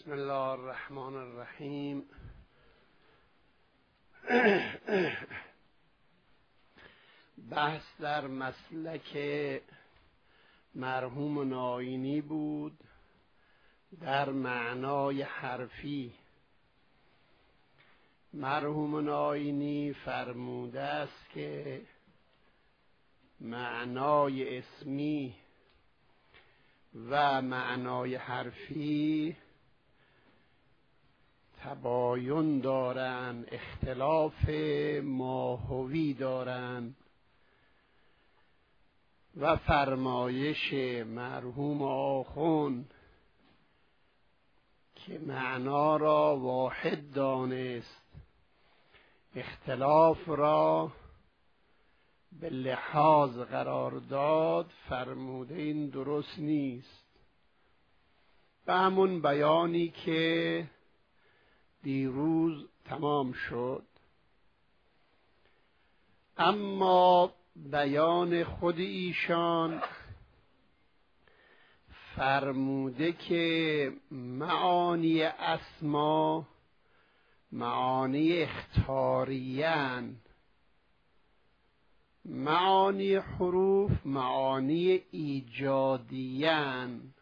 بسم الله الرحمن الرحیم. بحث در مسلک مرحوم ناینی بود در معنای حرفی. مرحوم ناینی فرموده است که معنای اسمی و معنای حرفی تباین دارن، اختلاف ماهوی دارن و فرمایش مرحوم آخوند که معنا را واحد دانست، اختلاف را به لحاظ قرار داد، فرموده این درست نیست. به همون بیانی که دیروز تمام شد. اما بیان خود ایشان فرموده که معانی اسما معانی اختیاری‌اند، معانی حروف معانی ایجادی‌اند.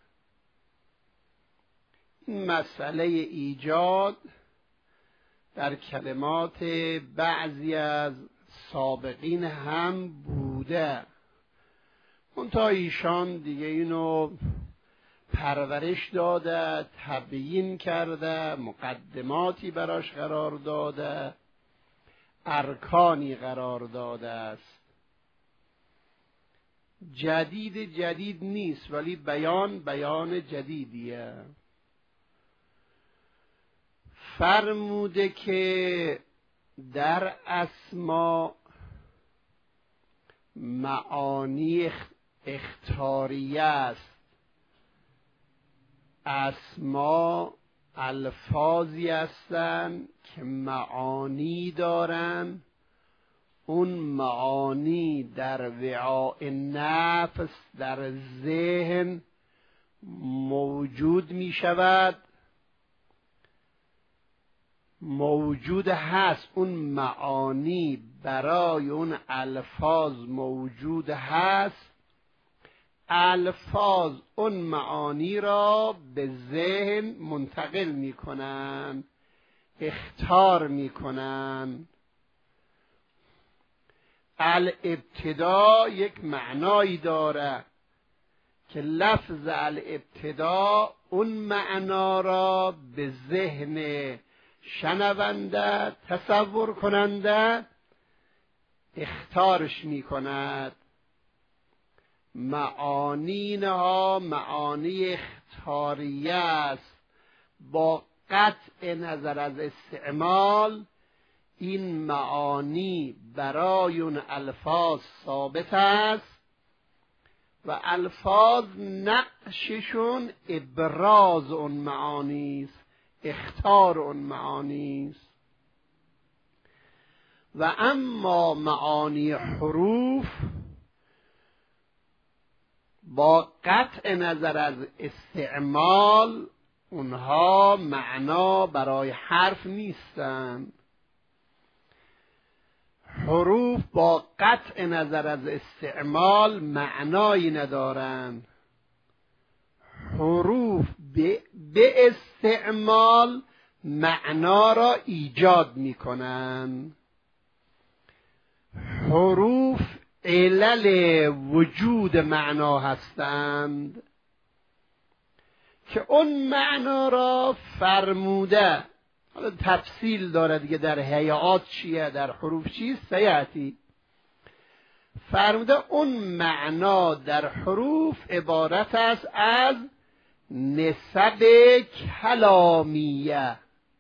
این مسئله ایجاد در کلمات بعضی از سابقین هم بوده، منتها ایشان دیگه اینو پرورش داده، تبیین کرده، مقدماتی براش قرار داده، ارکانی قرار داده است. جدید نیست، ولی بیان جدیدیه. فرموده که در اسما معانی اختیاریه است. اسما الفاظی هستند که معانی دارن، اون معانی در وعاء نفس در ذهن موجود می شود، موجود هست. اون معانی برای اون الفاظ موجود هست. الفاظ اون معانی را به ذهن منتقل می کنن، اخطار می کنن. الابتدا یک معنایی داره که لفظ الابتدا اون معنا را به ذهن شنونده تصور کننده اخطارش می کند. معانیها معانی اختیاریه است. با قطع نظر از استعمال این معانی برای اون الفاظ ثابت است و الفاظ نقششون ابراز اون معانی است، اخطار اون معانی است. و اما معانی حروف با قطع نظر از استعمال اونها معنا برای حرف نیستند. حروف با قطع نظر از استعمال معنایی ندارند. حروف به استعمال معنا را ایجاد می کنند. حروف علل وجود معنا هستند که اون معنا را فرموده. حالا تفصیل داره دیگه در هیئات چیه، در حروف چیست سیاتی. فرموده اون معنا در حروف عبارت است از نسب کلامیه.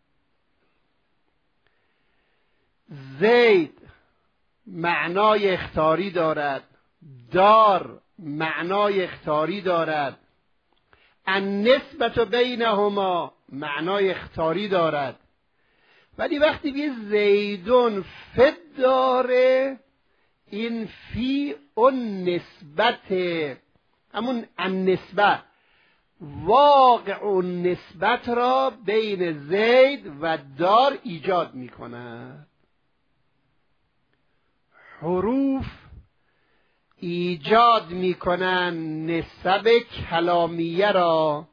زید معنای اخطاری دارد، دار معنای اخطاری دارد، النسبت بینهما معنای اخطاری دارد. ولی وقتی به زیدون فد داره، این فی اون نسبت همون النسبه واقع و نسبت را بین زید و دار ایجاد می کند. حروف ایجاد می کنند نسب کلامیه را.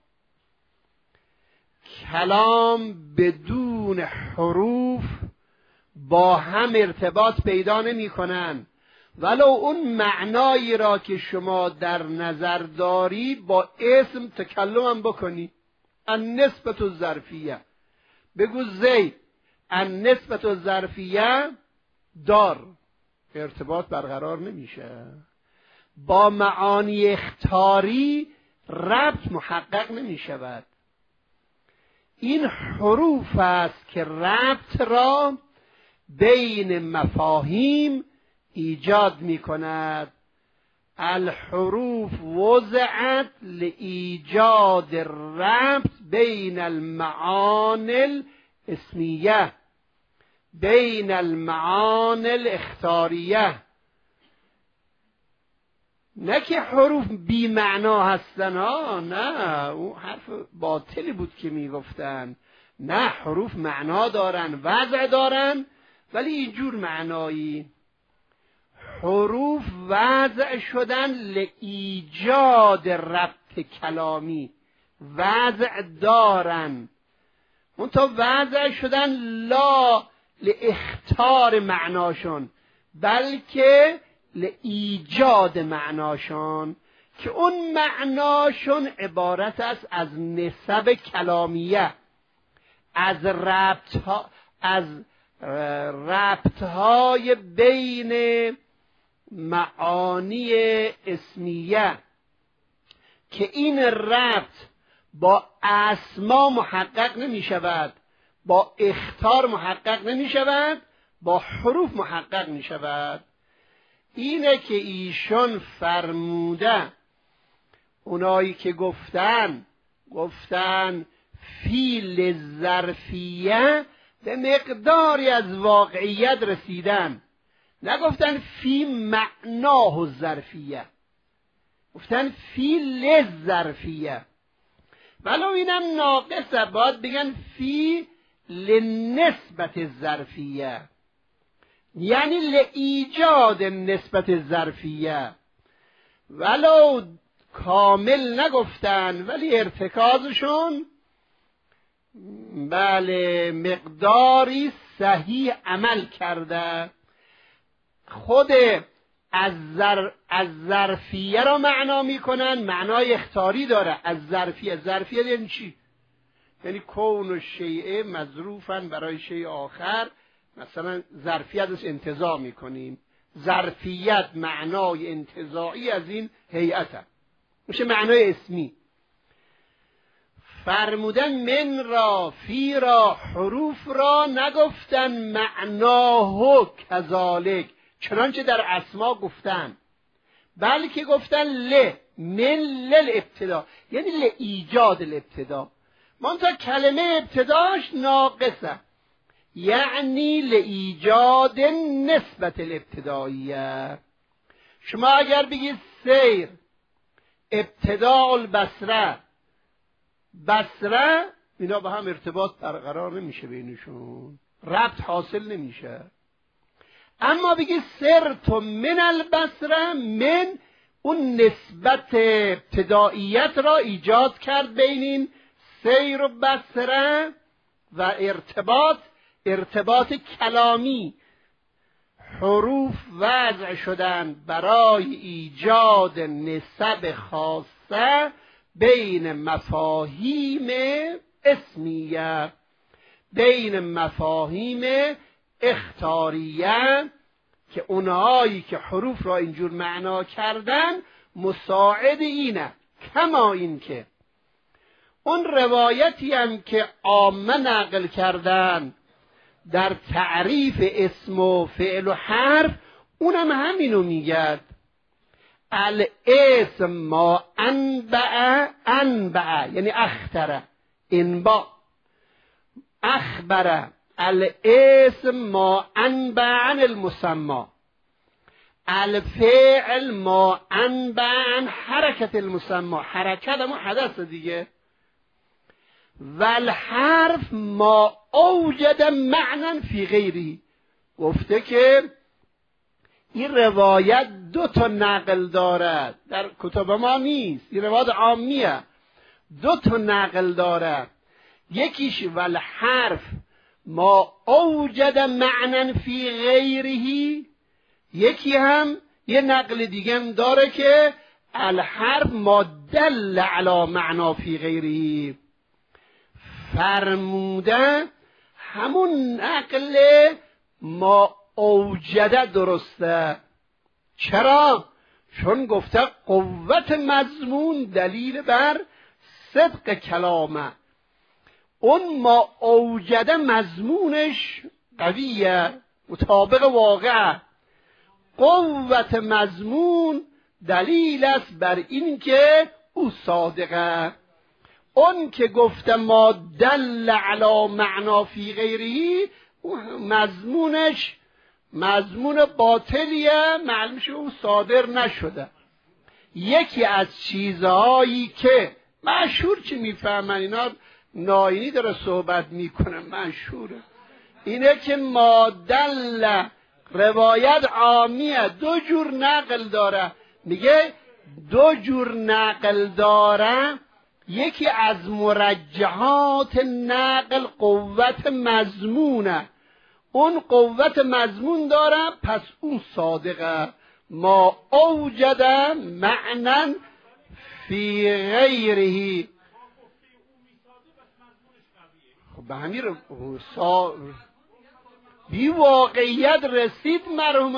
کلام بدون حروف با هم ارتباط پیدا نمی کنند، ولو اون معنایی را که شما در نظر داری با اسم تکلم بکنی. النسبة الظرفیه، بگو زید، النسبة الظرفیه دار، ارتباط برقرار نمیشه. با معانی اخطاری ربط محقق نمیشود. این حروف است که ربط را بین مفاهیم ایجاد می کند. الحروف وضعت لإیجاد الربط بین المعانی الاسمیه بین المعانی الاختاریه. نه که حروف بی معنا هستن ها، نه، اون حرف باطلی بود که میگفتن. نه، حروف معنا دارن، وضع دارن، ولی اینجور معنایی. حروف وضع شدن لایجاد ربط کلامی، وضع دارن، اون تا وضع شدن لا لاختار معناشون، بلکه لایجاد معناشون، که اون معناشون عبارت است از نسب کلامیه، از ربطهای بین معانی اسمیه، که این ربط با اسما محقق نمی شود، با اخطار محقق نمی شود، با حروف محقق می شود. اینه که ایشون فرموده، اونایی که گفتن فی ظرفیه به مقداری از واقعیت رسیدن، نگفتن فی معناه ظرفیه، گفتن فی لظرفیه. ولو اینم ناقصه، باید بگن فی لنسبت ظرفیه، یعنی لایجاد نسبت ظرفیه. ولو کامل نگفتن، ولی ارتکازشون بله مقداری صحیح عمل کرده. خود از ظرفیه را معنا میکنن، معنای اختاری داره. از ظرفیه یعنی چی؟ یعنی کون و شیء مظروفن برای شیء آخر، مثلا ظرفیت از انتزاع میکنیم. ظرفیت معنای انتزاعی از این هیئت میشه، معنای اسمی. فرمودن من را، فی را، حروف را نگفتن معناه کذالک، چنانچه در اسما گفتن، بلکه گفتن من للابتدا، یعنی لایجاد الابتدا. منتها کلمه ابتداش ناقصه، یعنی لایجاد نسبت الابتداییه. شما اگر بگید سیر ابتداء البصره، بصره، اینا با هم ارتباط برقرار نمیشه، بینشون ربط حاصل نمیشه. اما بگی سرت من البصره، من اون نسبت ابتداییت را ایجاد کرد بین این سیر و بصره و ارتباط کلامی. حروف وضع شدن برای ایجاد نسب خاصه بین مفاهیم اسمیه، بین مفاهیم اختاریه، که اونهایی که حروف را اینجور معنا کردن مساعد اینه. کما این که اون روایتی هم که عامه نقل کردن در تعریف اسم و فعل و حرف، اونم همینو میگد. الاسم ما انبع یعنی اختره، انبا اخبره. الاسم ما انبع عن المسمى، الفعل ما انبعن حرکت المسمى، حرکت اما حدث دیگه. والحرف ما اوجد معنی فی غیره. گفته که این روایت 2 نقل دارد، در کتب ما نیست، این روایت عامیه، 2 نقل دارد. یکیش والحرف ما اوجد معنی فی غیره، یکی هم یه نقل دیگه هم داره که الحرف ما دل علی معنا فی غیره. فرموده همون نقل ما اوجده درسته. چرا؟ چون گفته قوت مضمون دلیل بر صدق کلامه. اون ما اوجده مضمونش قویه، مطابق واقع. قوت مضمون دلیل است بر این که او صادقه. اون که گفته ما دل علی معنا فی غیره، مضمونش مضمون باطلیه، معلوم شه او صادر نشده. یکی از چیزهایی که مشهور چی میفهمن اینا، ناینی داره صحبت میکنه، مشهوره اینه که ما دل روایت عامیه، 2 جور نقل داره. میگه 2 جور نقل داره. یکی از مرجحات نقل قوت مضمونه، اون قوت مضمون داره، پس اون صادقه. ما اوجد معنی فی غیره. خب به همین بی واقعیت رسید مرحوم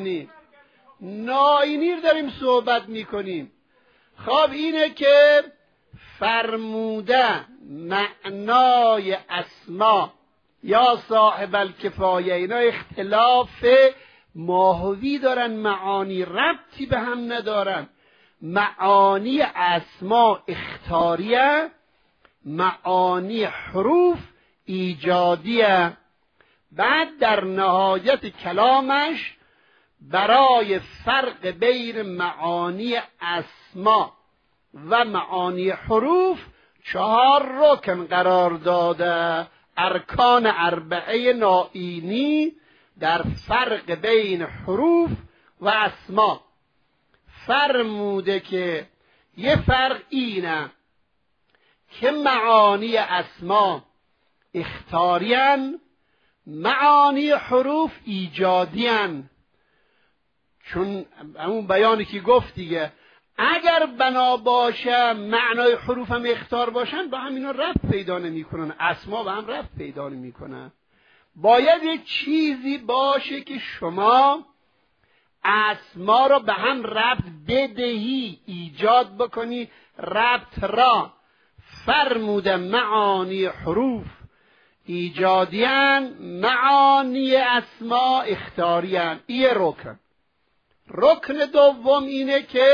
ناینی رو داریم صحبت میکنیم. خب اینه که فرموده معنای اسما یا صاحب الکفایه، اینا اختلاف ماهوی دارن، معانی ربطی به هم ندارن. معانی اسما اختاریه، معانی حروف ایجادیه. بعد در نهایت کلامش برای فرق بین معانی اسما و معانی حروف 4 رکن قرار داده. ارکان 4 ناینی در فرق بین حروف و اسما. فرموده که یه فرق اینه که معانی اسما اختارین، معانی حروف ایجادین. چون همون بیانی که گفت دیگه، اگر بنا باشه معنای حروف هم اختار باشن، با هم اینا ربط پیدا نمی کنن، اسما با هم ربط پیدا نمی کنن. باید یه چیزی باشه که شما اسما رو به هم ربط بدهی، ایجاد بکنی ربط را. فرموده معانی حروف ایجادیان، معانی اسما اختاریان. این رکن. رکن دوم اینه که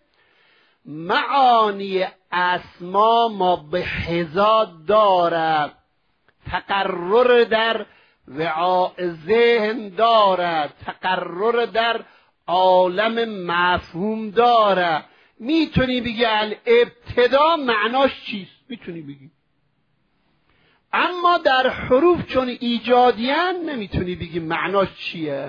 معانی اسما ما به حضا دارد، تقرر در وعاء ذهن دارد، تقرر در عالم مفهوم دارد. میتونی بگی الابتدا معناش چیست، میتونی بگی، اما در حروف چون ایجادیان نمیتونی بگی معناش چیه.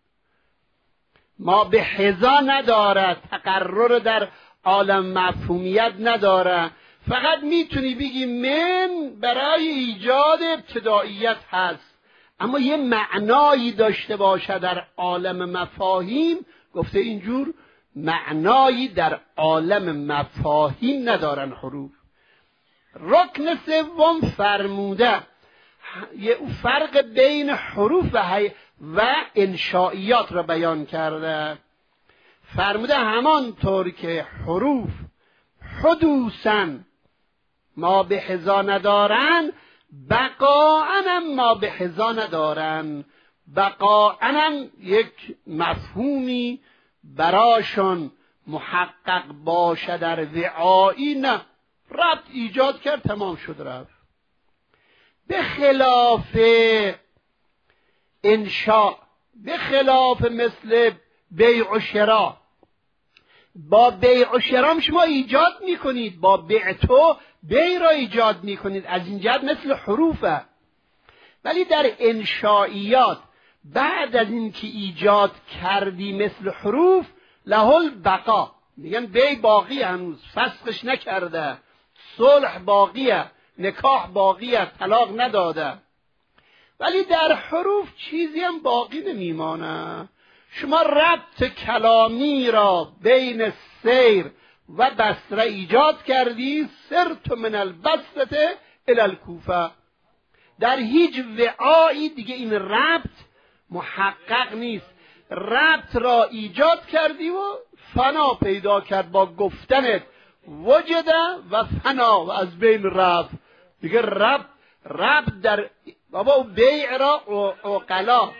ما به حضا ندارد، تقرر در عالم مفهومیت نداره. فقط میتونی بگی من برای ایجاد ابتداییت هست، اما یه معنایی داشته باشه در عالم مفاهیم. گفته اینجور معنایی در عالم مفاهیم ندارن حروف. رکن سوم فرموده یه فرق بین حروف و انشائیات را بیان کرده. فرموده همانطور که حروف حدوثاً ما به حضا ندارن، بقاءً ما به حضا ندارن. بقاءً یک مفهومی براشون محقق باشه در وعایی، نه، ربط ایجاد کرد تمام شد رفت. به خلاف انشاء، به خلاف مثل بیع و شرا. با بیع و شرا شما ایجاد میکنید، با بیع تو بیع را ایجاد میکنید، از این جهت مثل حروفه. ولی در انشائیات بعد از اینکه ایجاد کردی مثل حروف له البقا، میگن بیع باقی، هنوز فسخش نکرده، صلح باقیه، نکاح باقیه، طلاق نداده. ولی در حروف چیزی هم باقی نمیمانه. شما ربط کلامی را بین سیر و بصره ایجاد کردی، سرت من البصره الی الکوفه. در هیچ وعایی دیگه این ربط محقق نیست. ربط را ایجاد کردی و فنا پیدا کرد با گفتنت وجده و فنا و از بین رفت. دیگه ربط در بابا بیع را عقلا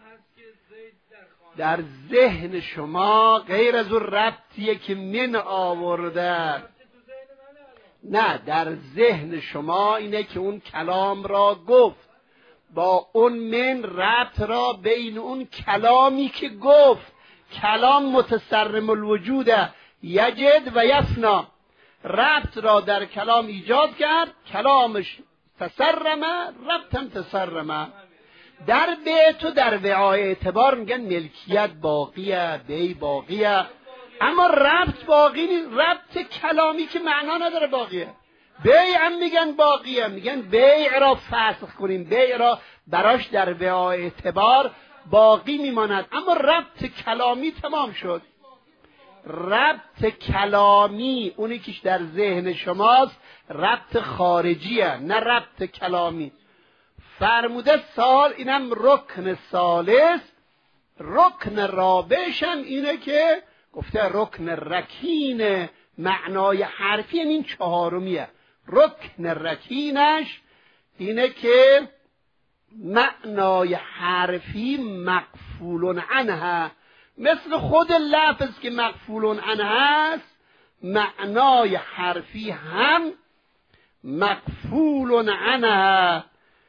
در ذهن شما غیر از اون ربطیه که من آورده. نه، در ذهن شما اینه که اون کلام را گفت، با اون من ربط را بین اون کلامی که گفت. کلام متصرم الوجوده، یجد و یفنا. ربط را در کلام ایجاد کرد، کلامش تسرمه، ربطم تسرمه. در بیت و در وعای اعتبار میگن ملکیت باقیه، بی باقیه، اما ربط باقی نیست. ربط کلامی که معنا نداره باقیه. بیع هم میگن باقیه، میگن بیع را فسخ کنیم، بیع را براش در وعای اعتبار باقی میماند، اما ربط کلامی تمام شد. ربط کلامی اونی که در ذهن شماست، ربط خارجیه، نه ربط کلامی. فرموده سال، اینم رکن ثالث. رکن رابعش هم اینه که گفته رکن رکین معنای حرفی، این چهارمیه. رکن رکینش اینه که معنای حرفی مقفول عنه، مثل خود لفظ که مقفول عنه هست، معنای حرفی هم مقفول عنه.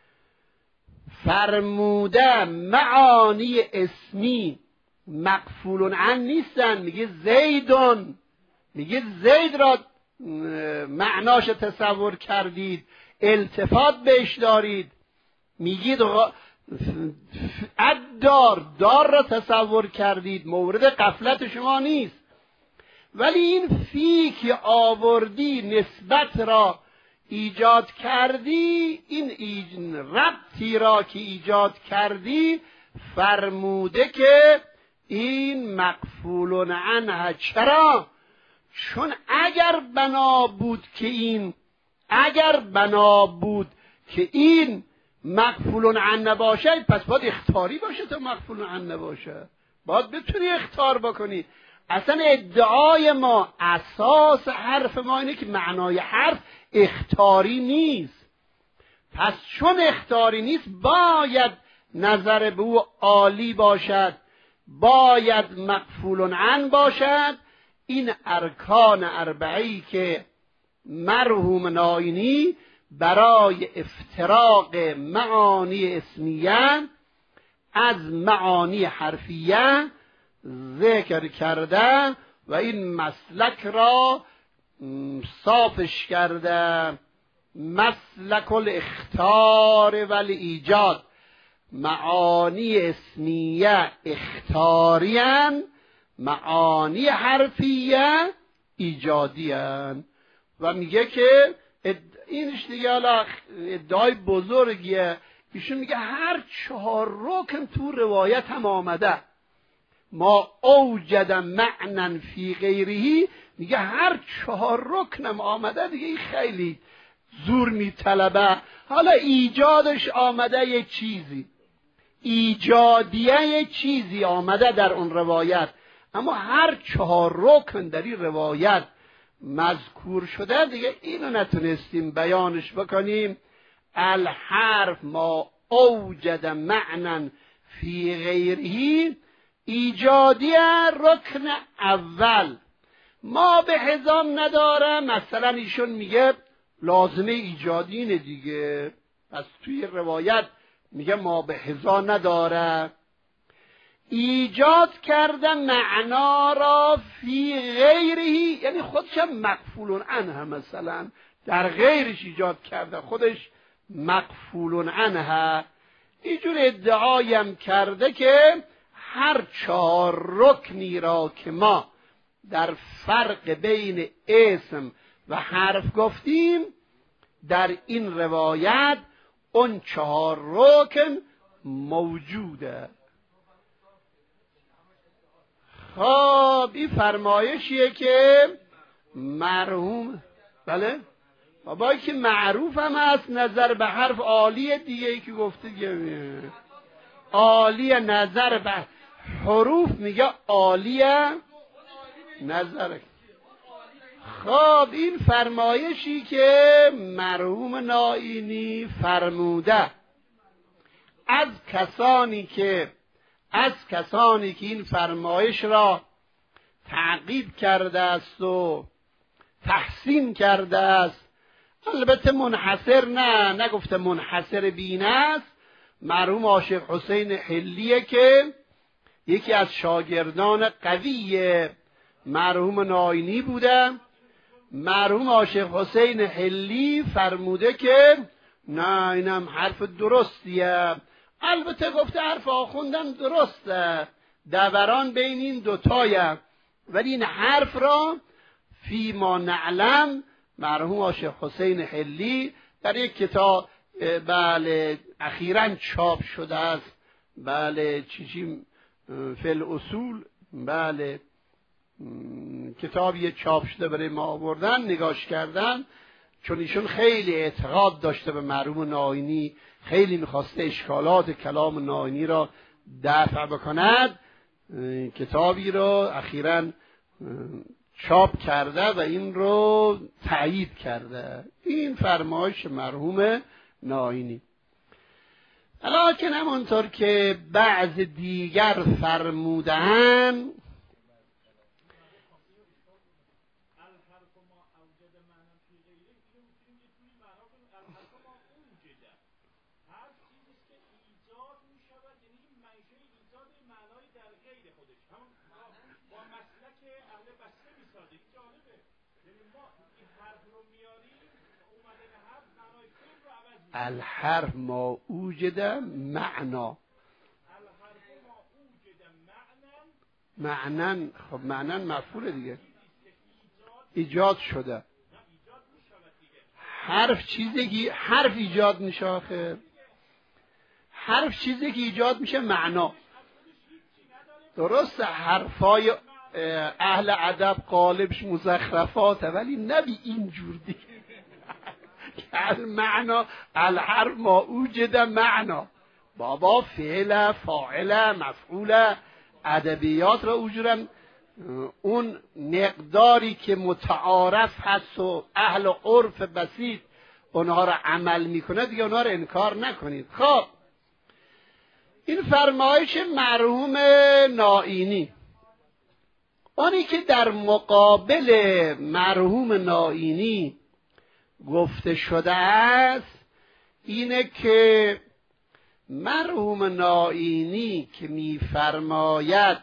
فرموده معانی اسمی مقفول عنه نیستن. میگه زیدون، میگه زید را معناش تصور کردید، التفات بهش دارید. میگید دار را تصور کردید، مورد غفلت شما نیست. ولی این فی که آوردی، نسبت را ایجاد کردی، این ربطی را که ایجاد کردی، فرموده که این مقفول عنه. چرا؟ چون اگر بنا بود که این مقفول عنه باشه، پس باید اختیاری باشه تا مقفول عنه باشه. باید بتونی اختیار بکنی. اصلا ادعای ما، اساس حرف ما اینه که معنای حرف اختیاری نیست. پس چون اختیاری نیست، باید نظر به او عالی باشد، باید مقفول عنه باشد. این ارکان اربعی که مرحوم ناینی برای افتراق معانی اسمیه از معانی حرفیه ذکر کرده و این مسلک را صافش کرده. مسلک الاختیار و ایجاد. معانی اسمیه اختیاریان، معانی حرفیه ایجادیان. و میگه که اینش دیگه حالا ادعای بزرگیه. ایشون میگه هر 4 رکن تو روایت هم آمده. ما اوجد معنی فی غیره، میگه هر 4 رکنم آمده دیگه. این خیلی زور میطلبه. حالا ایجادش آمده یه چیزی، ایجادیه یه چیزی آمده در اون روایت، اما هر 4 رکن در این روایت مذکور شده دیگه اینو نتونستیم بیانش بکنیم. الحرف ما اوجد معنی فی غیره ایجادی رکن اول. ما به حزام نداره. مثلا ایشون میگه لازمه ایجادی اینه دیگه، پس توی روایت میگه ما به حزام نداره. ایجاد کرده معنا را فی غیرهی، یعنی خودش هم مقفول عنه، مثلا در غیرش ایجاد کرده، خودش مقفول عنه. اینجور ادعایم کرده که هر 4 رکنی را که ما در فرق بین اسم و حرف گفتیم، در این روایت اون 4 رکن موجوده. خب این فرمایشیه که مرحوم، بله بابایی که معروف هم هست نظر به حرف، عالیه دیگه، ای که گفته دیگه عالیه نظر به حروف، میگه عالیه نظر. خب این فرمایشی که مرحوم نائینی فرموده از کسانی که این فرمایش را تعقیب کرده است و تحسین کرده است، البته منحصر نگفته منحصر بین است، مرحوم عاشق حسین حلیه که یکی از شاگردان قوی مرحوم نائینی بوده. مرحوم عاشق حسین حلی فرموده که نه اینم حرف درستیه. البته گفته حرف آخوندم درسته، دوران بین این دوتایه، ولی این حرف را فی ما نعلم مرحوم عاشق حسین حلی در یک کتاب بله اخیراً چاپ شده است، بله چیزی فی الاصول، بله کتابی چاپ شده برای ما آوردن، نگاش کردن، چون ایشون خیلی اعتقاد داشته به مرحوم نائینی، خیلی میخواسته اشکالات کلام نائینی را دفع بکند، کتابی رو اخیراً چاپ کرده و این رو تایید کرده. این فرمایش مرحوم نائینی. لکن همونطور که بعض دیگر فرمودن الحرف ما اوجد معنا، معنن، خب معنن مفعول دیگه، ایجاد شده. حرف چیزی که حرف ایجاد میشه، آخه حرف چیزی که ایجاد میشه معنا. درسته حرفای اهل ادب قالبش مزخرفاته، ولی نبی اینجور دیگه. المعنا الحرف ما اوجد معنا، بابا فعل فاعل مفعول ادبیات را اوجورن اون مقداری که متعارف هست و اهل عرف بسیط اونها را عمل میکنه دیگه، اونها را انکار نکنید. خب این فرمایش مرحوم نائینی. اونی که در مقابل مرحوم نائینی گفته شده است اینه که مرحوم نائینی که میفرماید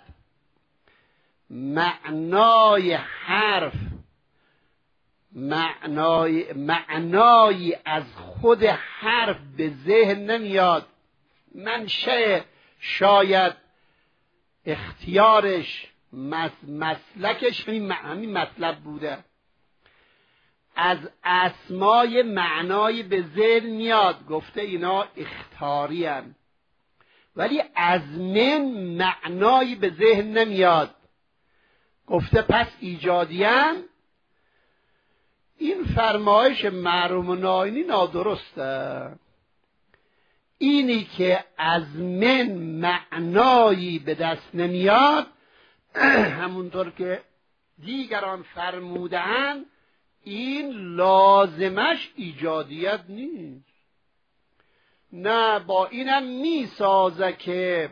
معنای حرف معنایی از خود حرف به ذهن نمیاد، منشأ شاید اختیارش مسلکش همین مطلب بوده، از اسمای معنای به ذهن میاد، گفته اینا اختیاری هستند، ولی از من معنایی به ذهن نمیاد، گفته پس ایجادی هستند. این فرمایش مرحوم نائینی نادرسته. اینی که از من معنایی به دست نمیاد، همونطور که دیگران فرمودند، این لازمش ایجادیت نیست. نه، با اینم میسازه که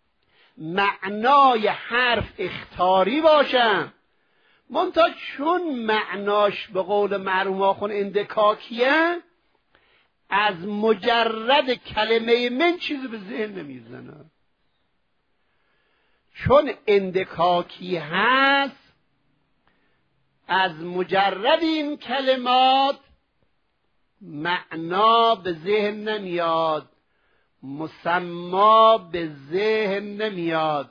معنای حرف اختیاری باشه، منتها چون معناش به قول مرحوم آخوند اندکاکیه، از مجرد کلمه من چیزی به ذهن نمیزنه. چون اندکاکی هست از مجرد این کلمات معنا به ذهن نمیاد، مسما به ذهن نمیاد.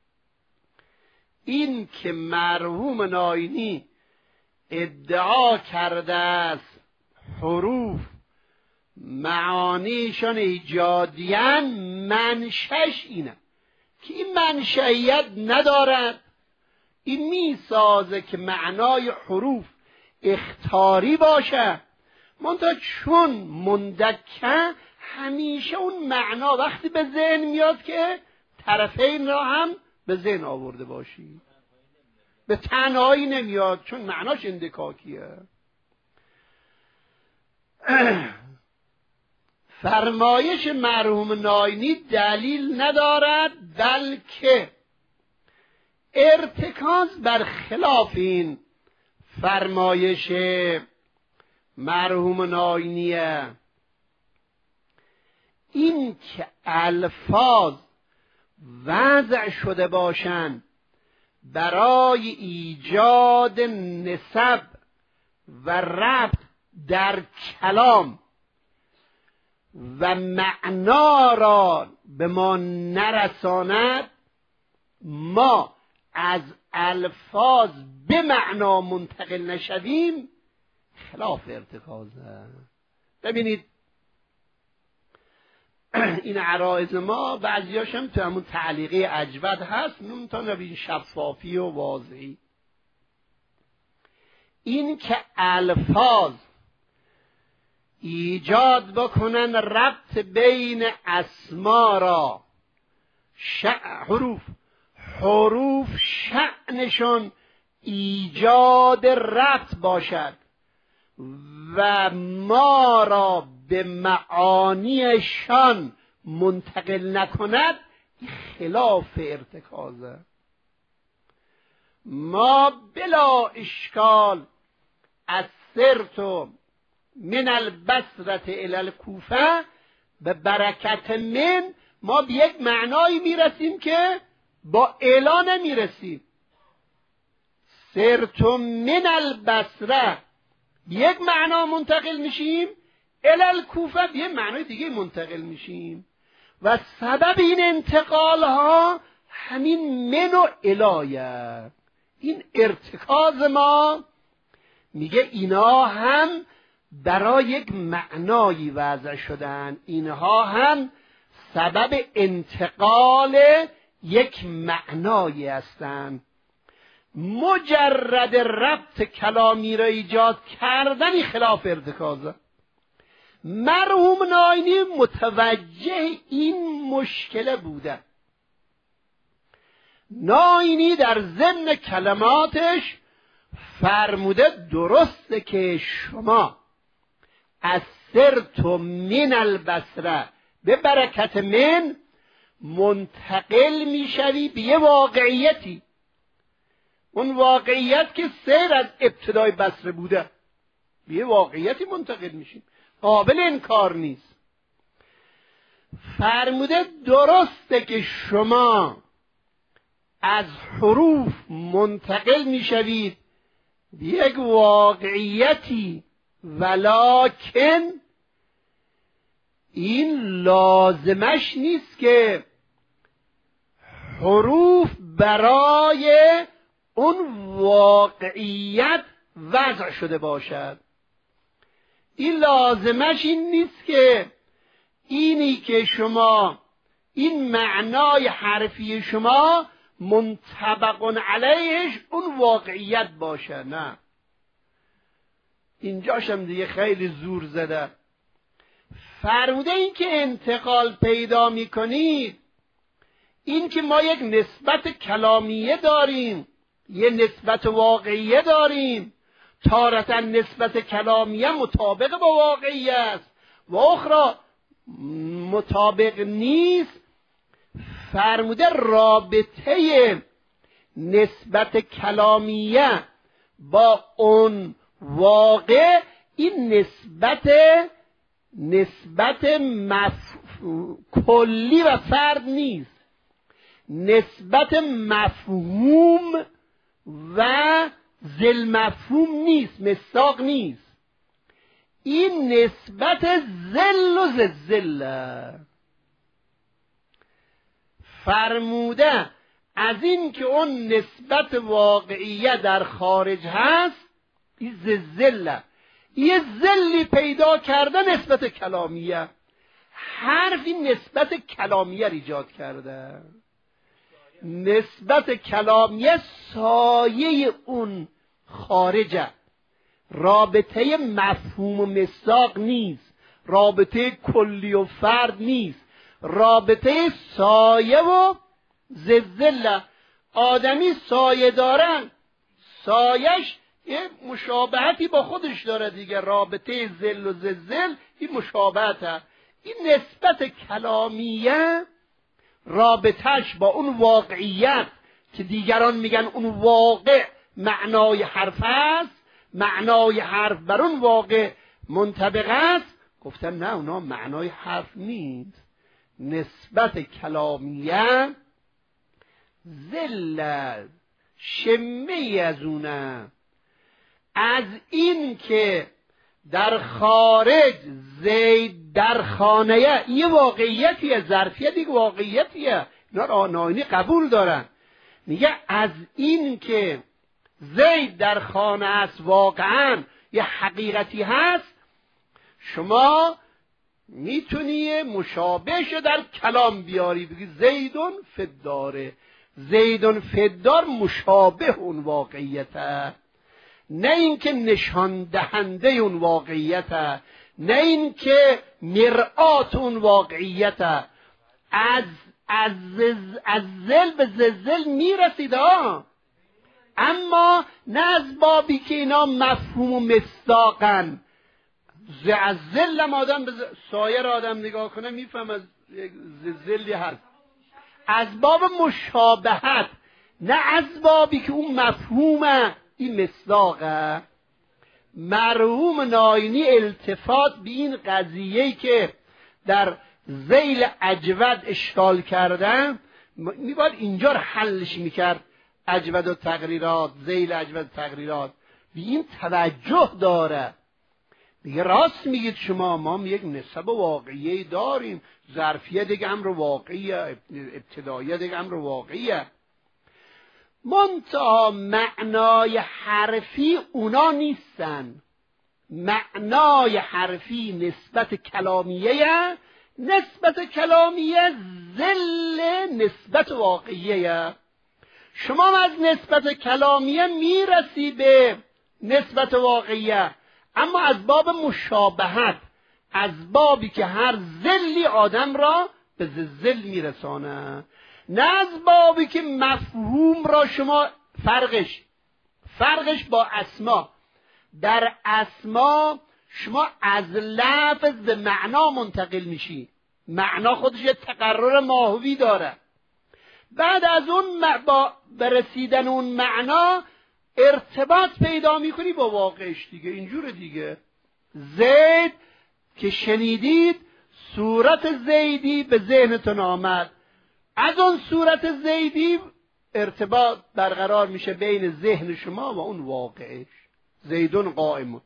این که مرحوم ناینی ادعا کرده است حروف معانیشان ایجادیان، منشش اینه که این منشئیت ندارد. این میسازه که معنای حروف اختیاری باشه، منتها چون مندکه همیشه اون معنا وقتی به ذهن میاد که طرفین را هم به ذهن آورده باشی، به تنهایی نمیاد چون معناش اندکاکیه. فرمایش مرحوم ناینی دلیل ندارد، بلکه ارتکاز بر خلاف این فرمایش مرحوم ناینیه. این که الفاظ وضع شده باشند برای ایجاد نسب و ربط در کلام و معنا را به ما نرساند، ما از الفاظ به معنا منتقل نشویم، خلاف ارتکازه. ببینید این عرایض ما بعضیاش هم تو همون تعلیقی اجود هست، نون تا نبین شفافی و واضحی. این که الفاظ ایجاد بکنن ربط بین اسما را، حروف شأنشون ایجاد ربط باشد و ما را به معانیشان منتقل نکند، خلاف ارتکازه. ما بلا اشکال از سرت من البصره الی الکوفه به برکت من ما به یک معنایی میرسیم که با الا نمیرسیم. سرت من البصره یک معنا منتقل میشیم، الی الکوفه به یک معنای دیگه منتقل میشیم و سبب این انتقال ها همین من و الایه. این ارتکاز ما میگه اینا هم برای یک معنایی وضع شدن، اینها هم سبب انتقال یک معنایی هستند. مجرد ربط کلامی را ایجاد کردن خلاف ارتکازه. مرحوم ناینی متوجه این مشکل بوده. ناینی در ضمن کلماتش فرموده درسته که شما از سرت من البصره به برکت من منتقل میشوی به یه واقعیتی، اون واقعیت که سیر از ابتدای بصره بوده، به یه واقعیتی منتقل میشیم، قابل انکار نیست. فرموده درسته که شما از حروف منتقل میشوید به یک واقعیتی، ولکن این لازمش نیست که حروف برای اون واقعیت وضع شده باشد. این لازمش این نیست که اینی که شما این معنای حرفی شما منطبق علیهش اون واقعیت باشه. نه، اینجاشم دیگه خیلی زور زده. فرموده این که انتقال پیدا میکنید، این که ما یک نسبت کلامیه داریم، یه نسبت واقعیه داریم، تارتا نسبت کلامیه مطابق با واقعیه است و اخرى مطابق نیست. فرموده رابطه نسبت کلامیه با اون واقع، این نسبت کلی و فرد نیست، نسبت مفهوم و ذل مفهوم نیست، مصداق نیست. این نسبت ذل و زلزله. فرموده از این که اون نسبت واقعیه در خارج هست، این زلزله، یه ذلی پیدا کرده نسبت کلامیه. حرف این نسبت کلامیه ایجاد کرده. نسبت کلامیه سایه اون خارجه، رابطه مفهوم و مصداق نیست، رابطه کلی و فرد نیست، رابطه سایه و زلزله. آدمی سایه دارن، سایش یه مشابهتی با خودش داره دیگه. رابطه ذل و زلزل این مشابهته. این نسبت کلامیه رابطش با اون واقعیت که دیگران میگن اون واقع معنای حرف است، معنای حرف بر اون واقع منطبق است، گفتن نه اونا معنای حرف نیست. نسبت کلامیه ذل شمه از اونه. از این که در خارج زید در خانه یه واقعیتیه، ظرفیت یک واقعیتیه، اینا را آناینی قبول دارن. میگه از این که زید در خانه است واقعا یه حقیقتی هست، شما میتونی مشابهش در کلام بیاری، بگی زیدون فداره، زیدون فدار مشابه اون واقعیته، نه اینکه نشان دهنده اون واقعیته، نه اینکه مرآت اون واقعیته. از زل به زلزل میرسید اما نه از بابی که اینا مفهوم و مصداقن. از زل آدم به سایر آدم نگاه کنه میفهم از زلی هست، از باب مشابهت، نه از بابی که اون مفهومه این مصداقه. مرحوم ناینی التفات به این قضیه‌ای که در ذیل اجود اشکال کردن، میباید اینجا رو حلش میکرد. اجود و تقریرات، ذیل اجود و تقریرات به این توجه داره. دیگه راست میگید شما، ما یک نسب واقعی داریم، ظرفیه دیگه امر واقعیه، ابتداییه دیگه امر واقعیه. منتها معنای حرفی اونا نیستن. معنای حرفی نسبت کلامیه، نسبت کلامیه ذل نسبت واقعیه. شما از نسبت کلامیه میرسی به نسبت واقعیه، اما از باب مشابهت، از بابی که هر ذلی آدم را به زلزل میرسانه، نه از بابی که مفهوم را شما فرقش با اسما. در اسما شما از لفظ به معنا منتقل میشی، معنا خودش یه تقرر ماهوی داره. بعد از اون برسیدن اون معنا ارتباط پیدا میکنی با واقعش دیگه. اینجور دیگه زید که شنیدید، صورت زیدی به ذهنتون آمد، از اون صورت زیدی ارتباط برقرار میشه بین ذهن شما و اون واقعش. زیدون قائم.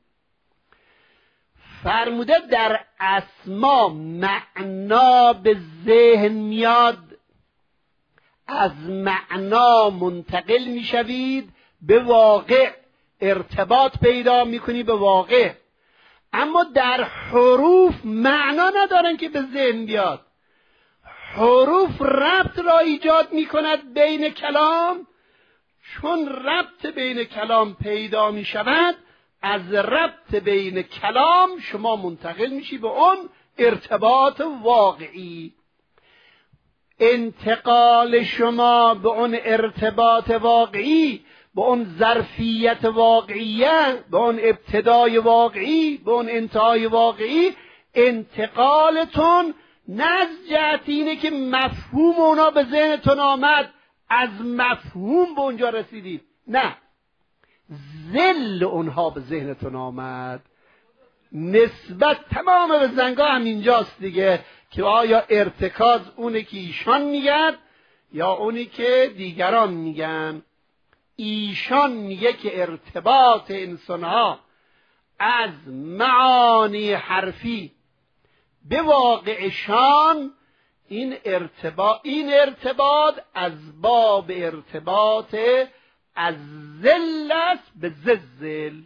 فرموده در اسما معنا به ذهن میاد، از معنا منتقل میشوید به واقع، ارتباط پیدا میکنی به واقع. اما در حروف معنا ندارن که به ذهن بیاد. حروف ربط را ایجاد میکند بین کلام. چون ربط بین کلام پیدا میشود، از ربط بین کلام شما منتقل میشی به اون ارتباط واقعی. انتقال شما به اون ارتباط واقعی، به اون ظرفیت واقعیه، به اون ابتدای واقعی، به اون انتهای واقعی، انتقالتون نه از جهت اینه که مفهوم اونا به ذهنتون آمد، از مفهوم به اونجا رسیدید، نه، ذل اونها به ذهنتون آمد. نسبت تمام به زنگاه هم اینجاست دیگه، که آیا ارتکاز اونه که ایشان میگن یا اونی که دیگران میگن. ایشان میگه که ارتباط انسانها از معانی حرفی به واقعشان، این ارتباط از باب ارتباط از ذل است به زل.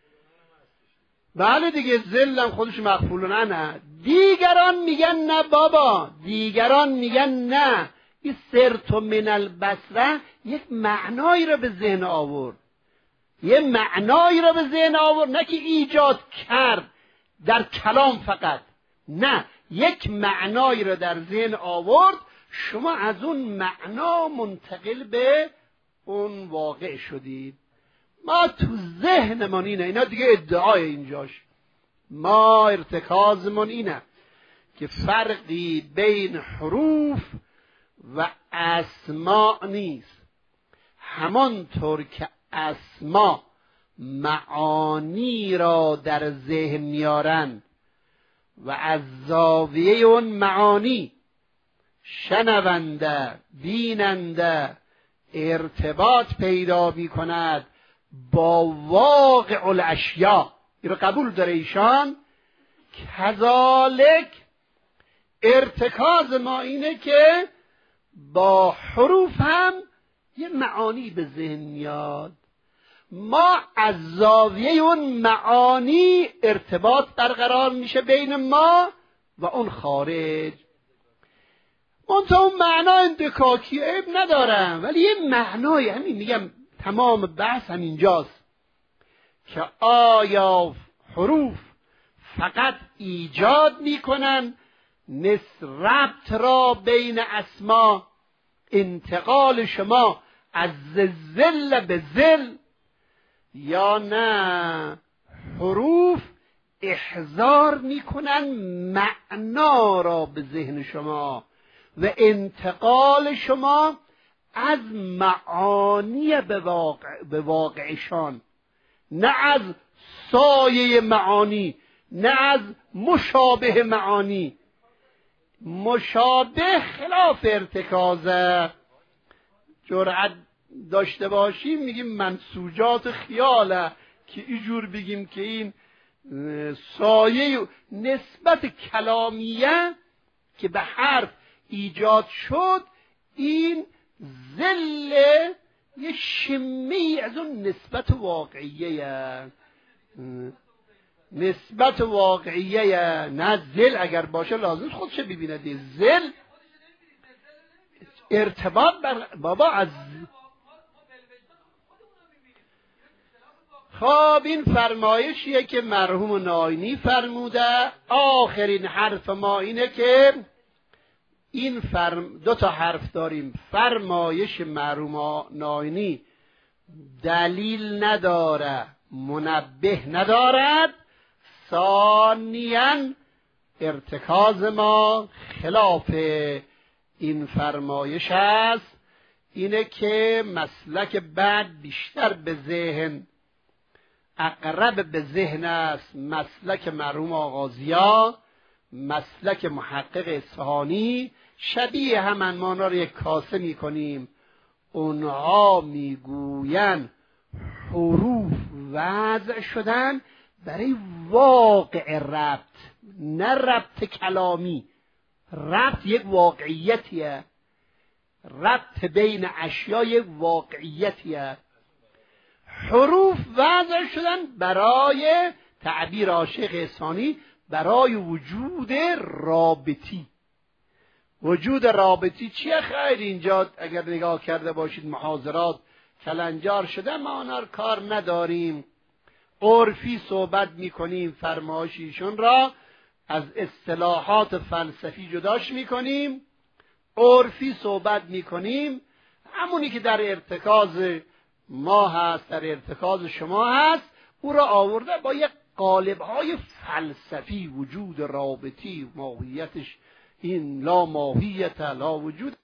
بله دیگه، ذلم خودش مغفول عنه. دیگران میگن نه بابا، دیگران میگن نه، این سرت من البصره یک معنایی را به ذهن آورد، یه معنایی را به ذهن آورد، نه که ایجاد کرد در کلام فقط، نه، یک معنایی را در ذهن آورد، شما از اون معنا منتقل به اون واقع شدید. ما تو ذهنمون اینه، اینا دیگه ادعای اینجاش، ما ارتکازمون اینه که فرقی بین حروف و اسماء نیست. همانطور که اسماء معانی را در ذهن میارن و از زاویه اون معانی شنونده بیننده ارتباط پیدا میکند با واقع الاشیاء، این رو قبول داره ایشان، کذالک ارتکاز ما اینه که با حروف هم یه معانی به ذهن میاد، ما از زاویه اون معانی ارتباط برقرار میشه بین ما و اون خارج. منتها اون معنا اندکاکی عیب ندارم، ولی یه معنای، همین میگم تمام بحث همینجاست که آیا حروف فقط ایجاد میکنن ربط را بین اسما، انتقال شما از ذل به ذل، یا نه حروف احضار میکنن معنا را به ذهن شما و انتقال شما از معانی به واقعشان، نه از سایه معانی، نه از مشابه معانی. مشابه خلاف ارتکازه. جرأت داشته باشیم میگیم منسوجات خیاله، که اینجور بگیم که این سایه نسبت کلامیه که به حرف ایجاد شد، این ذل یه شمی از اون نسبت واقعیه، نسبت واقعیه، نه ذل اگر باشه لازم خودشه ببینه. ذل ارتباط بابا از خب این فرمایشیه که مرحوم ناینی فرموده. آخرین حرف ما اینه که این دو تا حرف داریم. فرمایش مرحوم ناینی دلیل نداره، منبه ندارد. ثانیاً ارتکاز ما خلاف این فرمایش است، اینه که مسلک بعد بیشتر به ذهن، اقرب به ذهن است مسلک مرحوم آغازیا، مسلک محقق اصفهانی. شبیه همان مانا رو یک کاسه میکنیم. اونها میگوین حروف وضع شدن برای واقع ربط، نه ربط کلامی. ربط یک واقعیتیه، ربط بین اشیا یک واقعیتیه. حروف وضع شدن برای تعبیر عاشق اصفهانی برای وجود رابطی. وجود رابطی چیه خیر؟ اینجا اگر نگاه کرده باشید محاضرات کلنجار شده، ما آنها کار نداریم، عرفی صحبت میکنیم، فرمایشیشون را از اصطلاحات فلسفی جداش میکنیم، عرفی صحبت میکنیم. همونی که در ارتکاز ما هست، در ارتکاز شما هست، او را آورده با یک قالب‌های فلسفی. وجود رابطی ماهیتش این لا ماهیت لا وجود